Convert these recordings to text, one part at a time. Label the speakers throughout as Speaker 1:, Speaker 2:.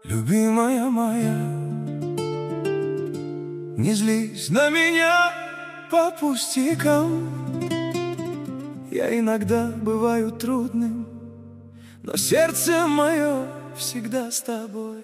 Speaker 1: Любимая моя, не злись на меня по пустякам. Я иногда бываю трудным, но сердце мое всегда с тобой.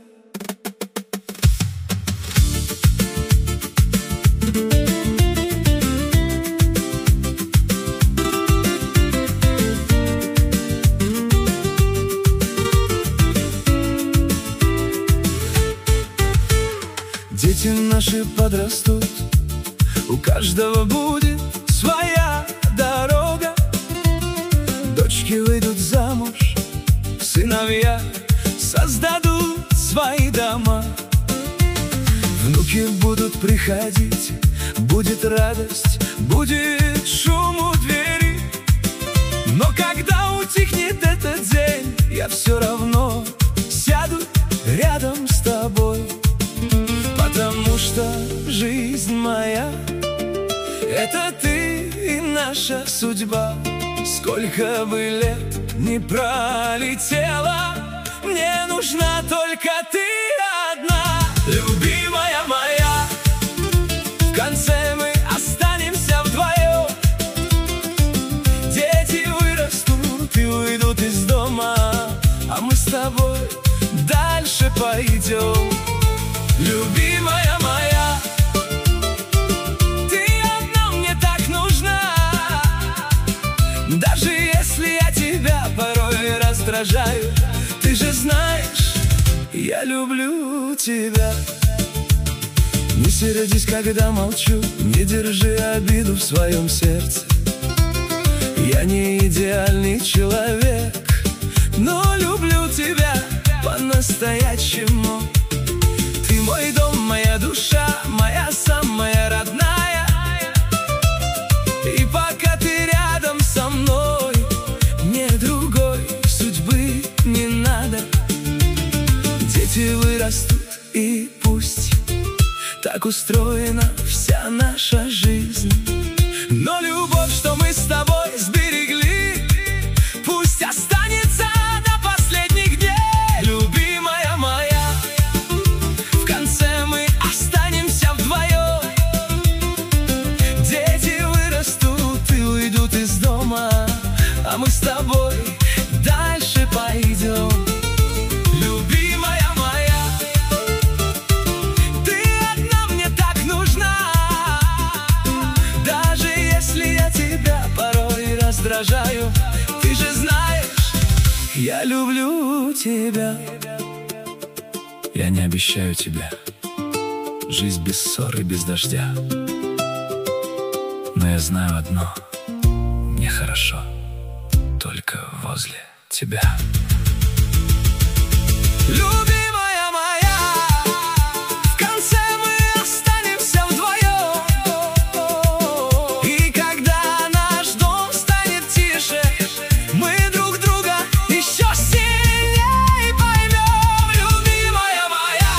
Speaker 1: Дети наши подрастут, у каждого будет своя дорога. Дочки выйдут замуж, сыновья создадут свои дома. Внуки будут приходить, будет радость, будет шум у двери. Но когда утихнет этот день, я все равно сяду рядом с тобой. Потому что жизнь моя — это ты и наша судьба. Сколько бы лет ни пролетело, мне нужна только ты одна. Любимая моя, в конце мы останемся вдвоем. Дети вырастут и уйдут из дома, а мы с тобой дальше пойдем. Любимая моя, ты одна мне так нужна. Даже если я тебя порой раздражаю, ты же знаешь, я люблю тебя. Не сердись, когда молчу, не держи обиду в своем сердце. Я не идеальный человек, но люблю тебя по-настоящему. Ты мой дом, моя душа, моя самая родная. И пока ты рядом со мной, мне другой судьбы не надо. Дети вырастут, и пусть так устроена вся наша жизнь, но любовь, что мы с тобой сберегли, пусть останется до последних дней. Любимая моя, в конце мы останемся вдвоем. Дети вырастут и уйдут из дома, а мы с тобой дальше пойдем. Любимая моя, ты одна мне так нужна. Даже если я тебя порой раздражаю, ты же знаешь, я люблю тебя. Я не обещаю тебе жизнь без ссор и без дождя, но я знаю одно: мне хорошо только возле тебя. Любимая моя, в конце мы останемся вдвоем. И когда наш дом станет тише, мы друг друга еще сильнее поймем. Любимая моя,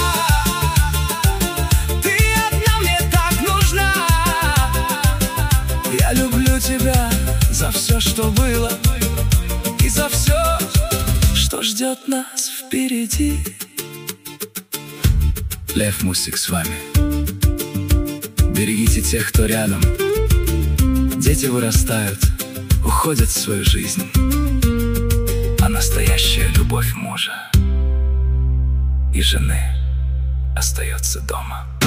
Speaker 1: ты одна мне так нужна. Я люблю тебя за все, что было, и за все, что ждет нас впереди. Лев Мусик с вами. Берегите тех, кто рядом. Дети вырастают, уходят в свою жизнь, а настоящая любовь мужа и жены остается дома.